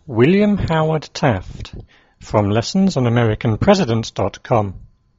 William Howard Taft, from lessonsanamericanpresidents.com.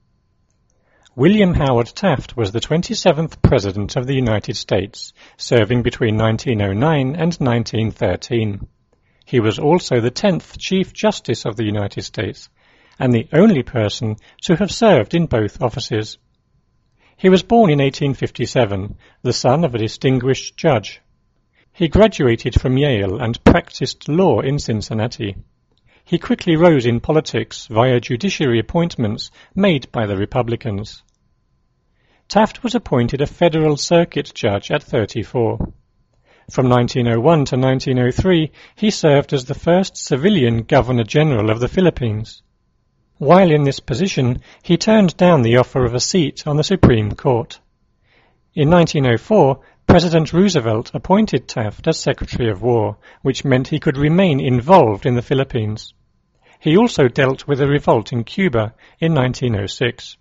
William Howard Taft was the 27th President of the United States, serving between 1909 and 1913. He was also the 10th Chief Justice of the United States, and the only person to have served in both offices. He was born in 1857, the son of a distinguished judge. He graduated from Yale and practiced law in Cincinnati. He quickly rose in politics via judiciary appointments made by the Republicans. Taft was appointed a federal circuit judge at 34. From 1901 to 1903, he served as the first civilian Governor-General of the Philippines. While in this position, he turned down the offer of a seat on the Supreme Court. In 1904, President Roosevelt appointed Taft as Secretary of War, which meant he could remain involved in the Philippines. He also dealt with a revolt in Cuba in 1906.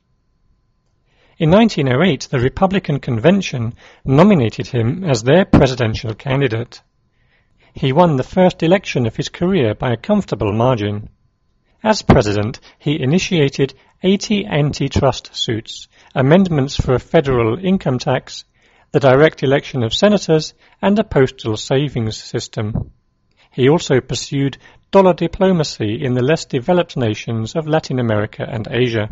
In 1908, the Republican Convention nominated him as their presidential candidate. He won the first election of his career by a comfortable margin. As president, he initiated 80 antitrust suits, amendments for a federal income tax, the direct election of senators, and a postal savings system. He also pursued dollar diplomacy in the less developed nations of Latin America and Asia.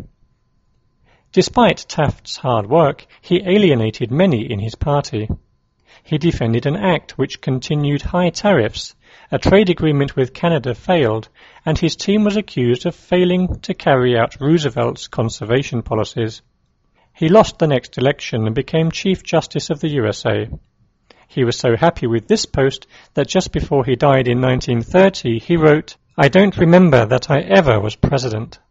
Despite Taft's hard work, he alienated many in his party. He defended an act which continued high tariffs, a trade agreement with Canada failed, and his team was accused of failing to carry out Roosevelt's conservation policies. He lost the next election and became Chief Justice of the USA. He was so happy with this post that just before he died in 1930 he wrote, "I don't remember that I ever was president."